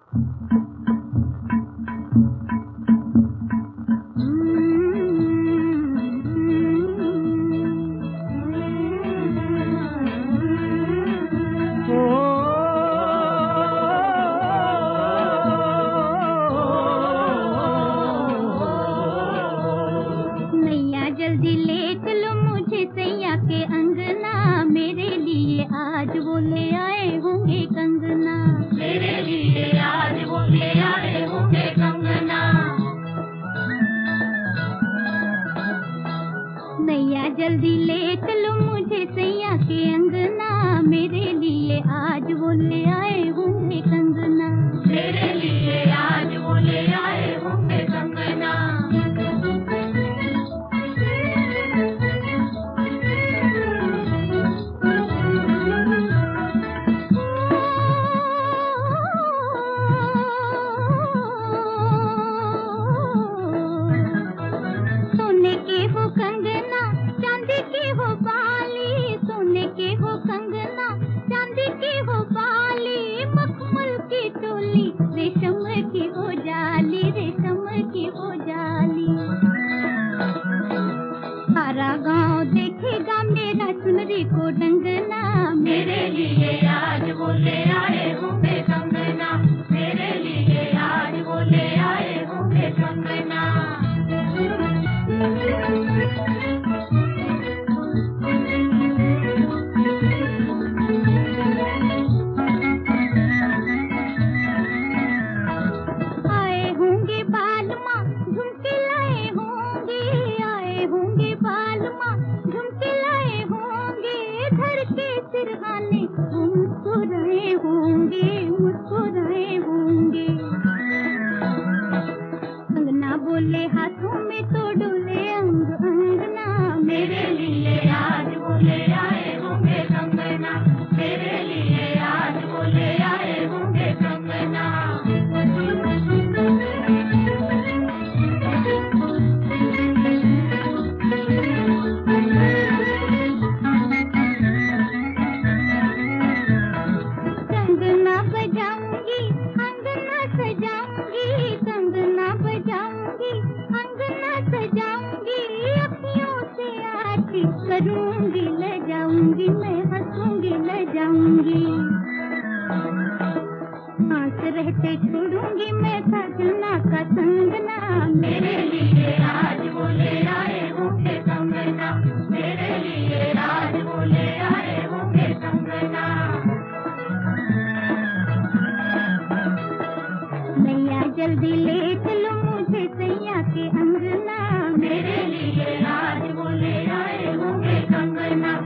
जल्दी ले चलो मुझे सैया के अंगना, मेरे लिए आज वो ले आए होंगे कंगना, मेरे लिए आज वो ले आए होंगे कंगना। नैया जल्दी ले चलो मुझे सैया के अंगना, मेरे लिए आज वो ले आए होंगे कंगना, मेरे लिए आज वो ले आए होंगे कंगना। सोने के हो कंगना चांदी के हो बाली, सोने के हो कंगना चांदी के हो बाली, मखमल की चोली रेशम की हो जाली, रेशम की हो जाली। सारा गांव देखेगा मेरा चुनरी को डंगना, मेरे लिए आज वो ले आए होंगे कंगना, मेरे लिए आज वो ले आए होंगे कंगना। आए होंगे बालमा झुमके लाए होंगे, आए होंगे बालमा झुमके लाए होंगे, धर के सिरहाने वो मुस्कुराए होंगे, मुस्कुराए होंगे। अंगना बोले हाथों में तो डोले अंग अंगना, मेरे लिए आज वो ले आए होंगे कंगना, मेरे लिए आज वो ले आए होंगे कंगना। कंगना बजाऊंगी अंगना सजाऊंगी, कंगना बजाऊंगी अंगना सजाऊंगी, अखियों से आरती करूंगी, ले जाऊंगी मैं हंसूंगी, ले जाऊंगी। सांस रहते छोड़ूंगी मैं सजना का संगना, मेरे लिए आज वो ले आए होंगे कंगना, मेरे लिए आज वो ले आए होंगे कंगना। नैया जल्दी ले चलो मुझे सैया के अंगना, मेरे लिए आज वो ले आए होंगे कंगना,